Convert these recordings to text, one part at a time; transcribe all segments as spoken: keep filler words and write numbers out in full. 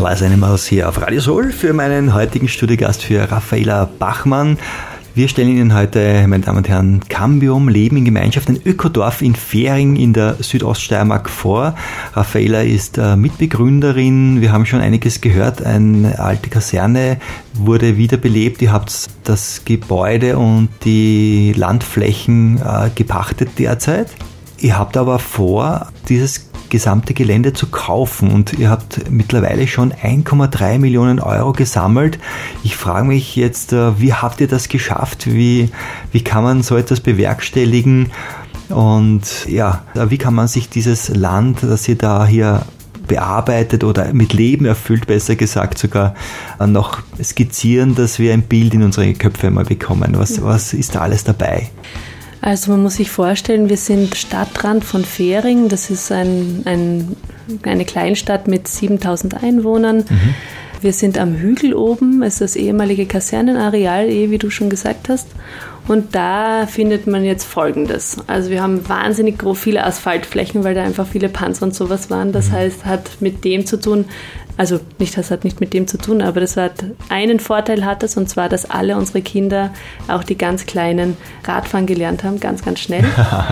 Klar ist eine Maus hier auf Radio Soul für meinen heutigen Studiogast, für Raffaela Bachmann. Wir stellen Ihnen heute, meine Damen und Herren, Cambium Leben in Gemeinschaft, ein Ökodorf in Fähring in der Südoststeiermark vor. Raffaela ist äh, Mitbegründerin. Wir haben schon einiges gehört. Eine alte Kaserne wurde wiederbelebt. Ihr habt das Gebäude und die Landflächen äh, gepachtet derzeit. Ihr habt aber vor, dieses gesamte Gelände zu kaufen und ihr habt mittlerweile schon eins Komma drei Millionen Euro gesammelt. Ich frage mich jetzt, wie habt ihr das geschafft? Wie, wie kann man so etwas bewerkstelligen? Und ja, wie kann man sich dieses Land, das ihr da hier bearbeitet oder mit Leben erfüllt, besser gesagt sogar, noch skizzieren, dass wir ein Bild in unsere Köpfe mal bekommen? Was, was ist da alles dabei? Also man muss sich vorstellen, wir sind Stadtrand von Fähring. Das ist ein, ein, eine Kleinstadt mit siebentausend Einwohnern. Mhm. Wir sind am Hügel oben, es ist das ehemalige Kasernenareal, wie du schon gesagt hast. Und da findet man jetzt Folgendes. Also wir haben wahnsinnig viele Asphaltflächen, weil da einfach viele Panzer und sowas waren. Das heißt, hat mit dem zu tun, also nicht, das hat nicht mit dem zu tun, aber das hat einen Vorteil hat es, und zwar, dass alle unsere Kinder, auch die ganz Kleinen, Radfahren gelernt haben, ganz, ganz schnell.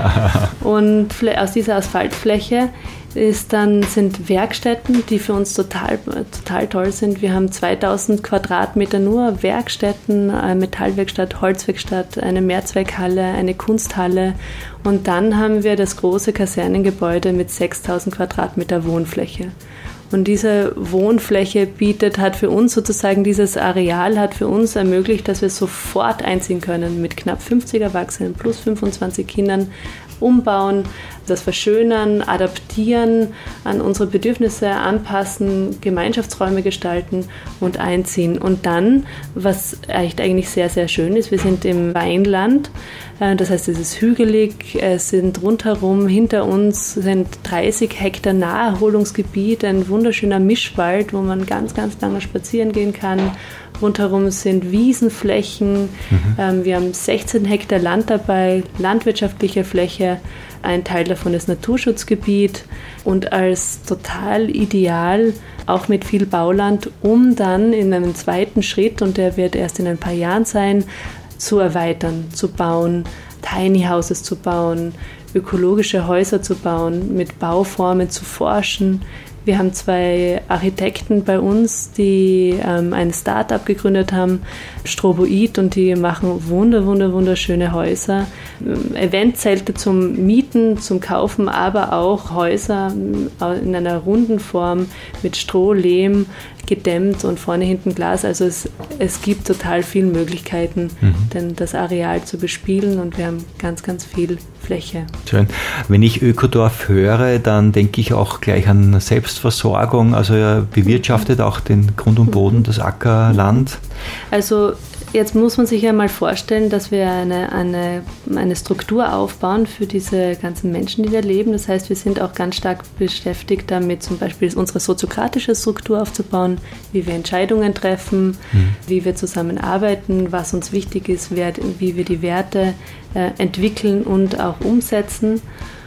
Und aus dieser Asphaltfläche ist dann, sind Werkstätten, die für uns total, total toll sind. Wir haben zweitausend Quadratmeter nur Werkstätten, eine Metallwerkstatt, Holzwerkstatt, eine Mehrzweckhalle, eine Kunsthalle. Und dann haben wir das große Kasernengebäude mit sechstausend Quadratmeter Wohnfläche. Und diese Wohnfläche bietet, hat für uns sozusagen, dieses Areal hat für uns ermöglicht, dass wir sofort einziehen können mit knapp fünfzig Erwachsenen plus fünfundzwanzig Kindern, umbauen, das verschönern, adaptieren, an unsere Bedürfnisse anpassen, Gemeinschaftsräume gestalten und einziehen. Und dann, was echt eigentlich sehr, sehr schön ist, wir sind im Weinland, das heißt, es ist hügelig, es sind rundherum, hinter uns sind dreißig Hektar Naherholungsgebiet, ein wunderschöner Mischwald, wo man ganz, ganz lange spazieren gehen kann. Rundherum sind Wiesenflächen, mhm. ähm, wir haben sechzehn Hektar Land dabei, landwirtschaftliche Fläche, ein Teil davon ist Naturschutzgebiet und als total ideal, auch mit viel Bauland, um dann in einem zweiten Schritt, und der wird erst in ein paar Jahren sein, zu erweitern, zu bauen, Tiny Houses zu bauen, ökologische Häuser zu bauen, mit Bauformen zu forschen. Wir haben zwei Architekten bei uns, die ähm, ein Start-up gegründet haben, Stroboid, und die machen wunder, wunder, wunderschöne Häuser. Eventzelte zum Mieten, zum Kaufen, aber auch Häuser in einer runden Form mit Stroh, Lehm, gedämmt und vorne hinten Glas. Also es, es gibt total viele Möglichkeiten, mhm. denn das Areal zu bespielen, und wir haben ganz, ganz viel Fläche. Schön. Wenn ich Ökodorf höre, dann denke ich auch gleich an Selbstversorgung. Also er bewirtschaftet auch den Grund und Boden, das Ackerland. Also jetzt muss man sich ja mal vorstellen, dass wir eine, eine, eine Struktur aufbauen für diese ganzen Menschen, die da leben. Das heißt, wir sind auch ganz stark beschäftigt damit, zum Beispiel unsere soziokratische Struktur aufzubauen, wie wir Entscheidungen treffen, mhm. wie wir zusammenarbeiten, was uns wichtig ist, wie wir die Werte äh, entwickeln und auch umsetzen.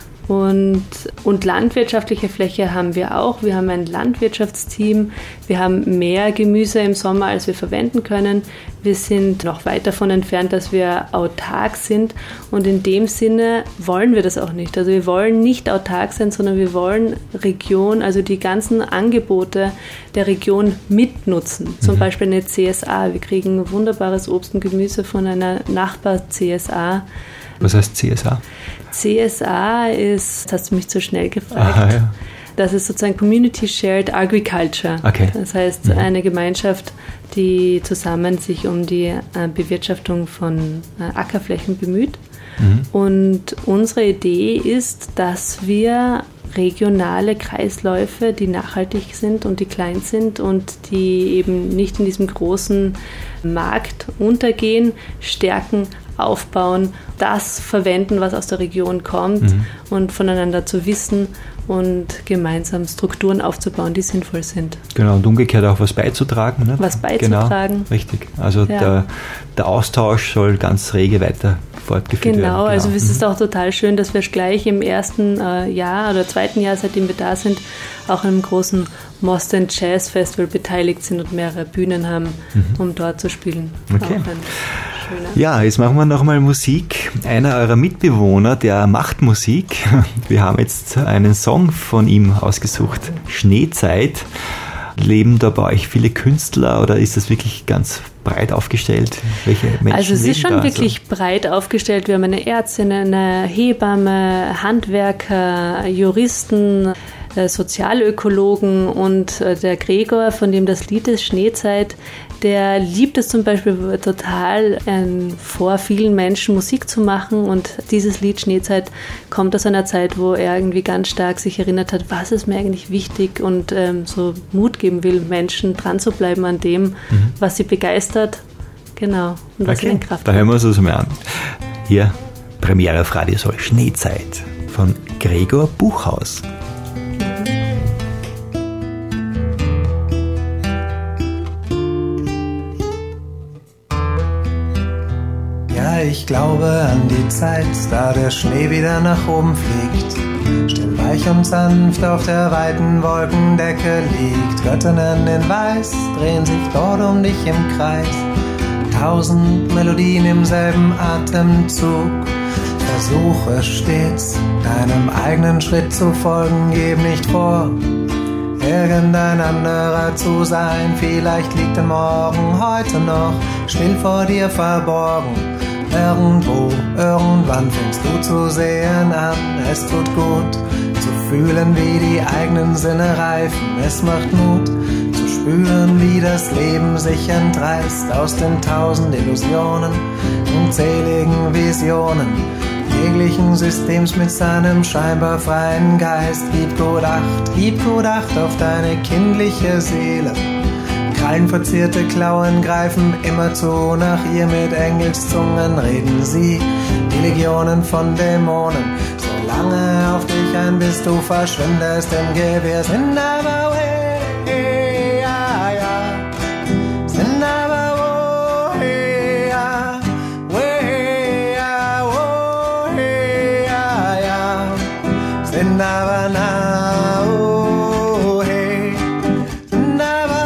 Und, und landwirtschaftliche Fläche haben wir auch. Wir haben ein Landwirtschaftsteam. Wir haben mehr Gemüse im Sommer, als wir verwenden können. Wir sind noch weit davon entfernt, dass wir autark sind. Und in dem Sinne wollen wir das auch nicht. Also wir wollen nicht autark sein, sondern wir wollen Region, also die ganzen Angebote der Region mitnutzen. Mhm. Zum Beispiel eine C S A. Wir kriegen wunderbares Obst und Gemüse von einer Nachbar-C S A. Was heißt C S A? C S A ist, das hast du mich zu schnell gefragt, Aha, ja. Das ist sozusagen Community Shared Agriculture. Okay. Das heißt, mhm. eine Gemeinschaft, die zusammen sich um die äh, Bewirtschaftung von äh, Ackerflächen bemüht. Mhm. Und unsere Idee ist, dass wir regionale Kreisläufe, die nachhaltig sind und die klein sind und die eben nicht in diesem großen Markt untergehen, stärken, aufbauen, das verwenden, was aus der Region kommt, mhm. und voneinander zu wissen und gemeinsam Strukturen aufzubauen, die sinnvoll sind. Genau, und umgekehrt auch was beizutragen. Ne? Was beizutragen. Genau, richtig. Also ja. der, der Austausch soll ganz rege weiter fortgeführt genau, werden. Genau, also es ist auch total schön, dass wir gleich im ersten äh, Jahr oder zweiten Jahr, seitdem wir da sind, auch an einem großen Most End Jazz Festival beteiligt sind und mehrere Bühnen haben, mhm. um dort zu spielen. Okay. Ja, jetzt machen wir nochmal Musik. Einer eurer Mitbewohner, der macht Musik. Wir haben jetzt einen Song von ihm ausgesucht, Schneezeit. Leben da bei euch viele Künstler oder ist das wirklich ganz breit aufgestellt? Welche Menschen also es ist schon da wirklich so? breit aufgestellt. Wir haben eine Ärztin, eine Hebamme, Handwerker, Juristen, Sozialökologen und der Gregor, von dem das Lied ist, Schneezeit, der liebt es zum Beispiel total, vor vielen Menschen Musik zu machen, und dieses Lied Schneezeit kommt aus einer Zeit, wo er irgendwie ganz stark sich erinnert hat, was ist mir eigentlich wichtig, und ähm, so Mut geben will, Menschen dran zu bleiben an dem, mhm. was sie begeistert, genau, und was okay. ihnen Kraft da hören wir uns das mal an. Hier, Premiere auf Radio Soll, Schneezeit von Gregor Buchhaus. Ich glaube an die Zeit, da der Schnee wieder nach oben fliegt, still, weich und sanft auf der weiten Wolkendecke liegt. Göttinnen in Weiß drehen sich dort um dich im Kreis, tausend Melodien im selben Atemzug. Versuche stets, deinem eigenen Schritt zu folgen, geb nicht vor, irgendein anderer zu sein. Vielleicht liegt der Morgen heute noch still vor dir verborgen. Irgendwo, irgendwann fängst du zu sehen an. Es tut gut, zu fühlen, wie die eigenen Sinne reifen. Es macht Mut, zu spüren, wie das Leben sich entreißt aus den tausend Illusionen, unzähligen Visionen jeglichen Systems mit seinem scheinbar freien Geist. Gib gut Acht, gib gut Acht auf deine kindliche Seele. Krallenverzierte Klauen greifen immerzu nach ihr, mit Engelszungen reden sie, die Legionen von Dämonen. Solange auf dich ein, bis du verschwindest im Gewirr, sind aber hey, hey, ja, ja, sind aber oh, hey, ja, hey, ja, oh, hey, ja, ja, sind aber na, oh, hey, sind aber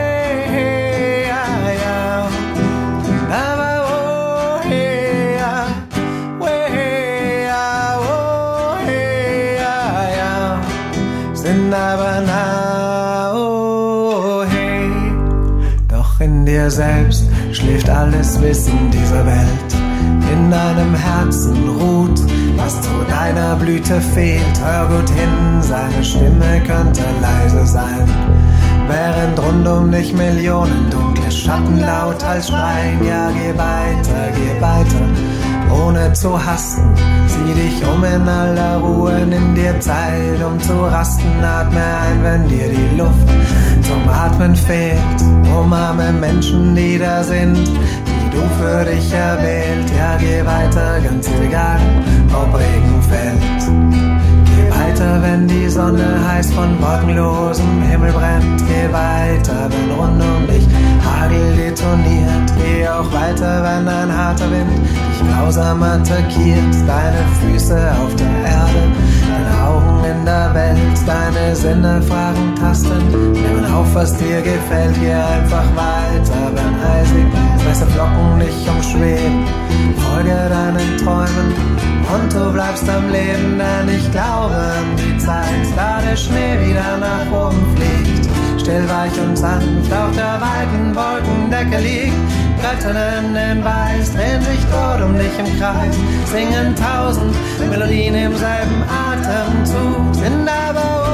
aber na, oh hey. Doch in dir selbst schläft alles Wissen dieser Welt. In deinem Herzen ruht, was zu deiner Blüte fehlt. Hör gut hin, seine Stimme könnte leise sein, während rund um dich Millionen dunkle Schatten lauthals schreien. Ja, geh weiter, geh weiter, ohne zu hasten. Sieh dich um in aller Ruhe, nimm dir Zeit, um zu rasten. Atme ein, wenn dir die Luft zum Atmen fehlt. Umarme Menschen, die da sind, die du für dich erwählt. Ja, geh weiter, ganz egal, ob Regen fällt. Geh weiter, wenn die Sonne heiß von wolkenlosem Himmel brennt. Geh weiter, wenn rund um dich Hagel detoniert. Geh auch weiter, wenn ein harter Wind dich grausam attackiert. Deine Füße auf der Erde, deine Augen in der Welt, deine Sinne fragen, tasten. Nimm auf, was dir gefällt, geh einfach weiter, wenn eisig weiße Flocken dich umschweben. Folge deinen Träumen und du bleibst am Leben, denn ich glaube an die Zeit, da der Schnee wieder nach oben fliegt. Still, weich und sanft auf der weiten Wolkendecke liegt. Göttinnen in Weiß drehen sich dort um dich im Kreis, singen tausend Melodien im selben Atemzug, sind aber